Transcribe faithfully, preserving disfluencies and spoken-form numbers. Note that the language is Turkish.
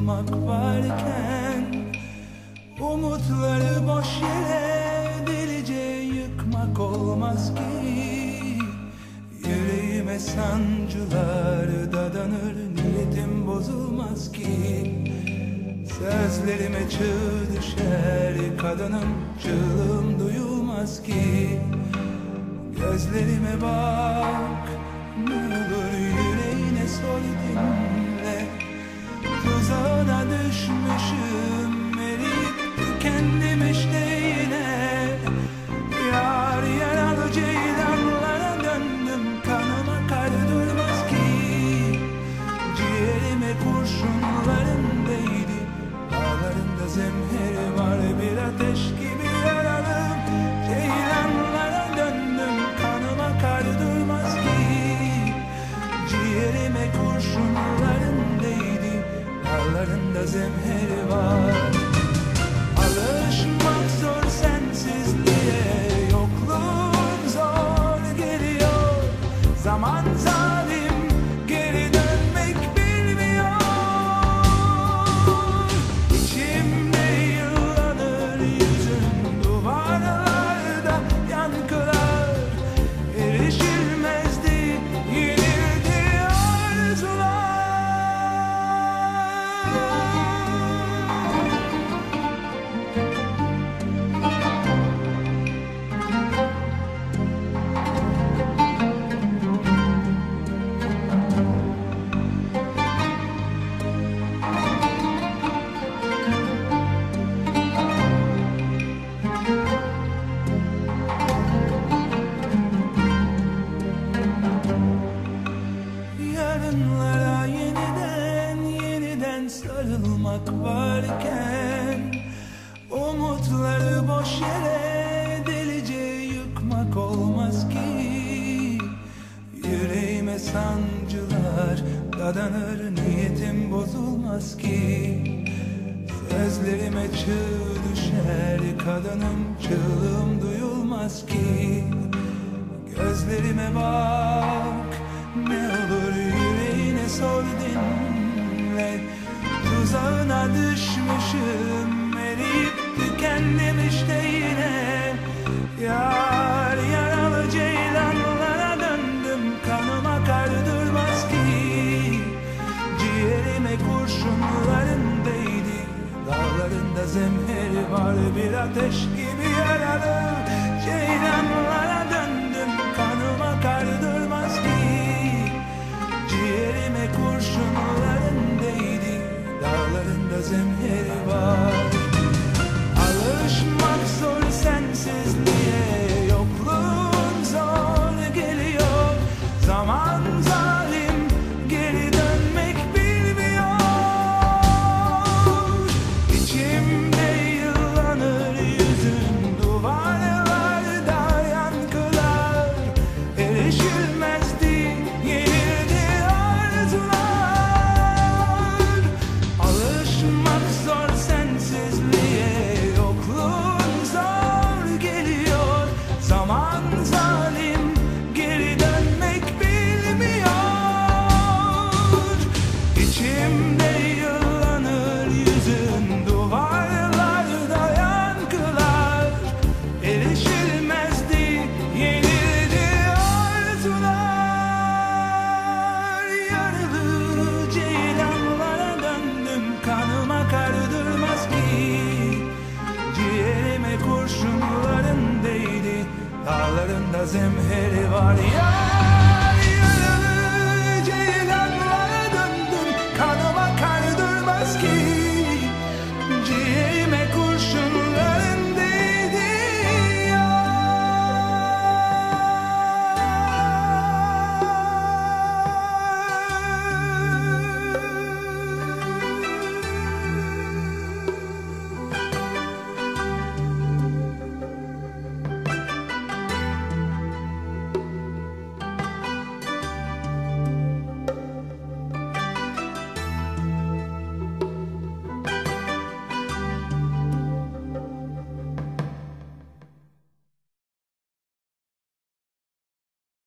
sarılmak varken, umutları boş yere delice yıkmak olmaz ki. Yüreğime sancılar dadanır, niyetim bozulmaz ki. Sözlerime çığ düşer kadınım, çığlığım duyulmaz ki. Gözlerime bak, ne olur yüreğine sor dinle. Tuzağına düşmüşüm, eriyip tükendim işte yine. Yar yaralı ceylanlara döndüm, kanıma kar durmaz ki. Ciğerime kurşunların değdi, dağlarında zemheri var, bir ateş gibi yaralım. Ceylanlara döndüm, kanıma kar durmaz ki. Ciğerime kurşunların değdi, dağlarında zemheri var. Alışmak zor sensizliğe, yokluğun zor geliyor. Zaman zalim, geri dönmek bilmiyor. İçimde yıllanır yüzün, duvarlarda yankılar. Erişilmezdi, yenildi arzular. Yarınlara yeniden yeniden sarılmak varken, umutları boş yere delice yıkmak olmaz ki. Yüreğime sancılar dadanır, niyetim bozulmaz ki. Sözlerime çığ düşer kadınım, çığlığım duyulmaz ki. Gözlerime bak, ne olur yüreğine sor dinle. Tuzağına düşmüşüm, eriyip tükendim işte yine. Yar yaralı ceylanlara döndüm, kanıma kar durmaz ki. Ciğerime kurşunların değdi, dağlarında zemheri var, bir ateş gibi yaralı. Ceylanlara döndüm, kanıma kar durmaz ki. Ciğerime kurşunların değdi, dağlarında zemheri var. Alışmak zor sensizliğe, yokluğun zor geliyor. Zaman zalim, geri dönmek bilmiyor. İçimde yıllanır yüzün, duvarlarda yankılar. Erişilmezdi, yenildi arzular. Alışmak zor sensizliğe, yokluğun zor geliyor. Zaman zalim, geri dönmek bilmiyor. İçimde yıllanır yüzün, duvarlarda yankılar. Erişilmezdi, yenildi arzular. Yaralı ceylanlara döndüm, kanıma kar durmaz ki. Ciğerime kurşunların değdi, dağlarında zemheri var ya.